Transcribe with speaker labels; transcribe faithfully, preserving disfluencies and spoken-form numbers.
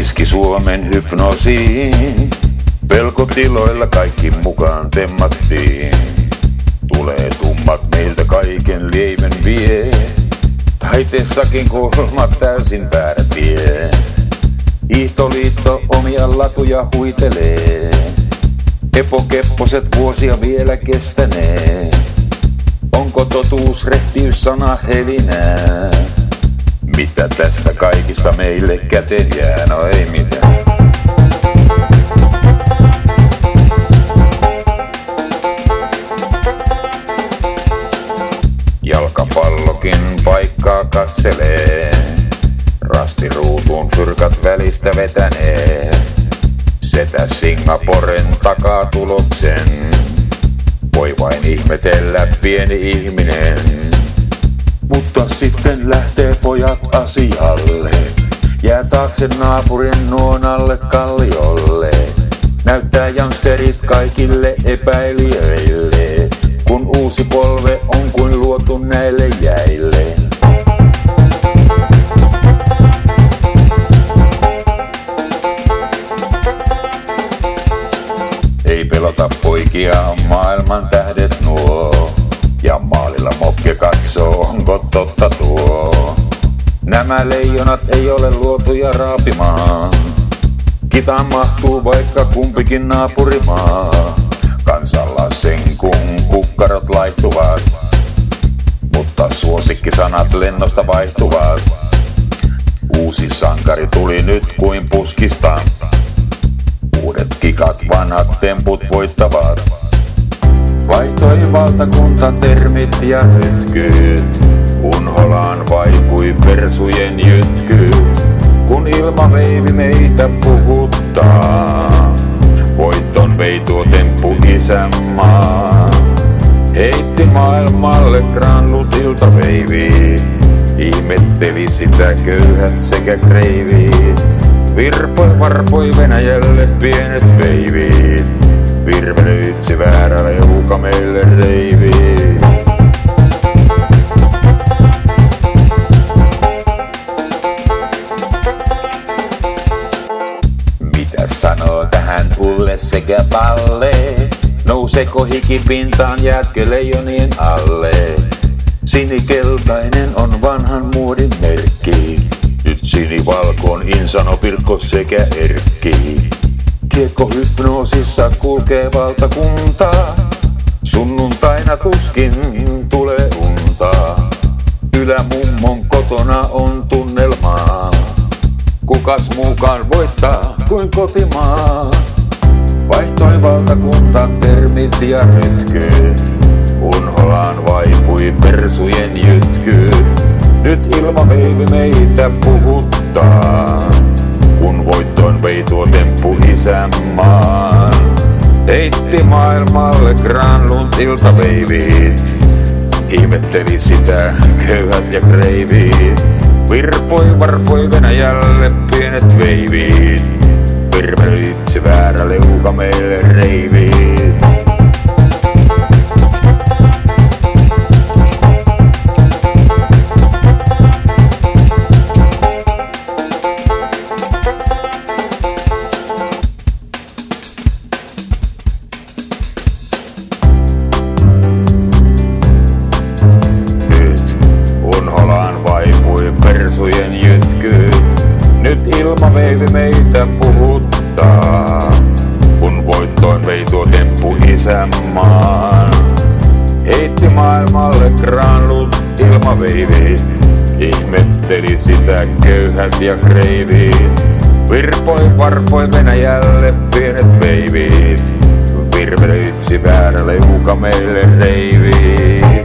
Speaker 1: iski Suomen hypnoosiin. Pelkotiloilla kaikki mukaan temmattiin. Tulee tummat meiltä kaiken lieven vie. Taiteessakin kolmat täysin väärä tie. Hiihtoliitto omia latuja huitelee. Epokepposet vuosia vielä kestänee. Onko totuus rehtiys sana helinää? Mitä tästä kaikista meille käteen jää? No ei mitään. Jalkapallokin paikkaa katselee. Rastiruutuun fyrkat välistä vetänee. Setä Singaporen takaa tuloksen. Voi vain ihmetellä pieni ihminen. Mutta sitten lähtee pojat asialle. Jää taakse naapurin nuonallet kalliolle. Näyttää youngsterit kaikille epäilijöille. Kun uusi polve on kuin luotu näille jäille. Ei pelota poikia, maailman tähdet nuo. Ja maalilla mokke katsoo, onko totta tuo. Nämä leijonat ei ole luotuja raapimaan. Kitaan mahtuu vaikka kumpikin naapurimaa. Kansalla sen kun kukkarot laihtuvat. Mutta suosikkisanat lennosta vaihtuvat. Uusi sankari tuli nyt kuin puskista. Uudet kikat, vanhat temput voittavat. Vaihtoi valtakunta termit ja hytkyt. Unholaan vaipui persujen jytkyt. Kun ilmaveivi meitä puhuttaa. Voiton vei tuo temppu isänmaa. Heitti maailmalle granlut iltaveivi. Ihmetteli sitä köyhät sekä kreivit. Virpoi varpoi Venäjälle pienet veivit. Virvelöitsi väärä leuka meille reivit. Mitä sanoo tähän Ulle sekä Palle? Nouseeko hiki pintaan, jäätkö leijonien alle? Sinikeltainen on vanhan muodin merkki. Nyt sinivalkoon Insano, Pirkko sekä Erkki. Kiekkohypnoosissa kulkee valtakunta. Sunnuntaina tuskin tulee unta. Ylämummon kotona on tunnelmaa. Kukas muukaan voittaa kuin kotimaa. Vaihtoi valtakunta termit ja rytkyt. Unholaan vaipui persujen jytkyt. Nyt ilmaveivi meitä puhuttaa. Kun voittoon vei tuo temppu isänmaan. Heitti maailmalle granlut iltaveivit. Ihmetteli sitä köyhät ja kreivit. Virpoi varpoi Venäjälle pienet veivit. Virvelöitsi väärä leuka meille reivit. Persujen jytkyt. Nyt ilmaveivi meitä puhuttaa. Kun voittoon vei tuo temppu isänmaan. Heitti maailmalle granlut ilmaveivit. Ihmetteli sitä köyhät ja kreivit. Virpoi varpoi Venäjälle pienet veivit. Virvelöitsi väärä leuka meille reivit.